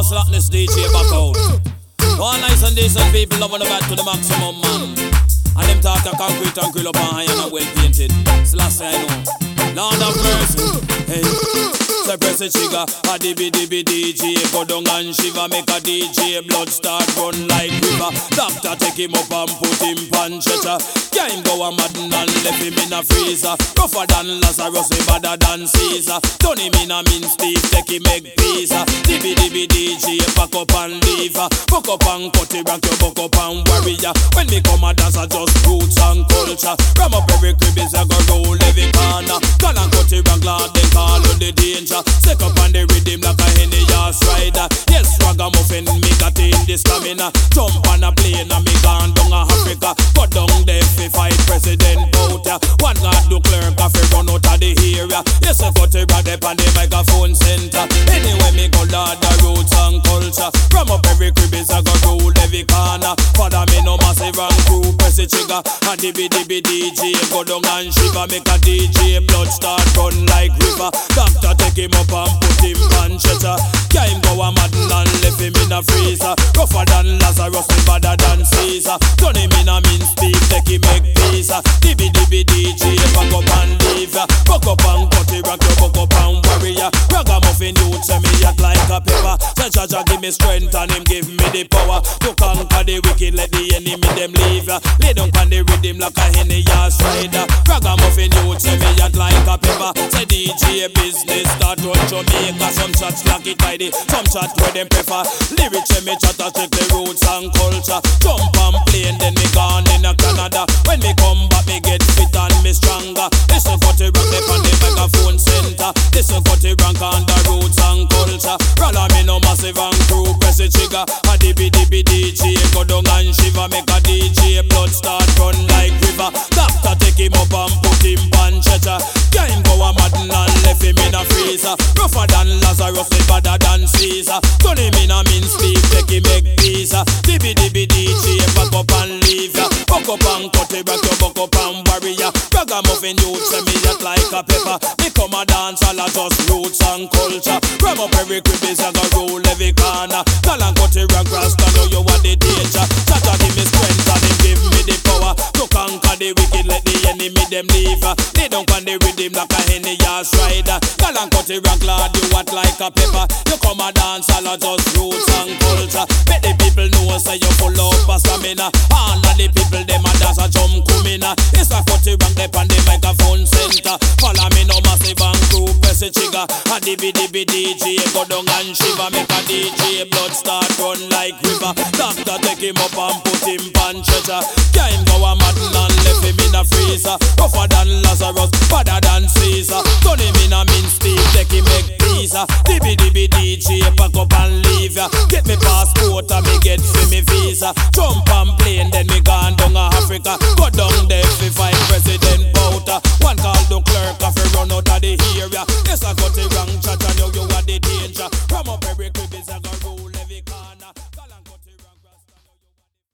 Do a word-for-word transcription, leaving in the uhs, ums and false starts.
One slackness D J back out. One nice and decent people loving the bad to the maximum, man. And them talk a concrete and grill up and high and well painted. It's the last thing I know. Lord of mercy, hey. So press the trigger, a dibby dibby D J. Go down and shiver, make a D J. Blood start run like river. Doctor take him up and put him on stretcher. Yeah, him go a madden and left him in a freezer. Rougher than Lazarus, better than Caesar. Turn him in a mince beef, take him egg pizza. Dibby dibby D J, pack up and leave. Buck up and cut it, rank your buck up and warrior. When me come a dance, I just roots and culture. Ram up every crib, is a go roll every corner. Call and cut it, rank glad, they call on the danger. Stick up on the rhythm like a henny ass rider. Yes, ragamuffin, me got in the stamina. Jump on a plane and me gone down a Africa. Go down there fi fight President Bouta. One God do clerk a fi run out of the area. Yes, I got it right up on the microphone center. Anyway, me go lord the roots and culture. From up every crib is a go rule every corner. Father me no massive and crew press the trigger. And dibby dibby D J go down and shiver. Make a D J blood start run like river. Doctor take him up and put him on stretcher. Yeah, him go a madden and left him in a freezer. Rougher than Lazarus, better than Caesar. Turn him in a mince beef, take him egg pizza. Dibby dibby D J, pack up and leave ya. Buck up and cut it, rock your buck up and warrior. Ragamuffin youth say me act like a pepper. Say Jaja give me strength and him give me the power to conquer the wicked, let the enemy them leave ya. Lay down on the rhythm like a henny ass rider. Ragamuffin youth say me act like a pepper. Say D J business start run Jamaica. Some chats like it tidy, some chat where them prefer. Lyrics say me chat a check the roots and culture. Jump and plane then me gone in a Canada. When me come back me get fit and me stronger. Listen cut it rock up on the microphone center. Listen cut it rank on the roots and culture. Rather me no massive and crew press the trigger. A dibby dibby D J go down and shiver. Make a D J blood start run like river. Doctor take him up and put him on stretcher. Yeah, him go a madden and left him in a freezer. Rougher than Lazarus, better than Caesar. Turn him in a mince beef, take him egg pizza. Dibby dibby D J pack up and leave ya. Buck up and cut it, back your buck up and warrior. Ragamuffin youth say me act like a pepper. Me come a dance all a just roots and culture. Ram up every crib is a go roll every corner. Call and cut it and grass, know you are the danger. Jaja give me strength and him give me the power to conquer the wicked, let the enemy them leave. Lay down on the rhythm like a henny ass rider. Call and cut it and glad you act like a pepper. You come a dance all a just roots and culture. Make the people know say you full of stamina. All of the people them a dance a jump kumina. It's a cut it and dip on the microphone center. Follow me no massive and crew press the trigger. A dibby dibby D J go down and shiver. Make a D J blood start run like river. Doctor take him up and put him on stretcher. Yeah, him go a madden and left him in a freezer. Rougher than Lazarus, better than Caesar. Turn him in a mince beef, take him egg pizza. Dibby dibby D J pack up and leave ya. Get me passport and me get for me visa. Jump and plane then me gone down a Africa. Go down there fi fight President Bouta. One call the clerk of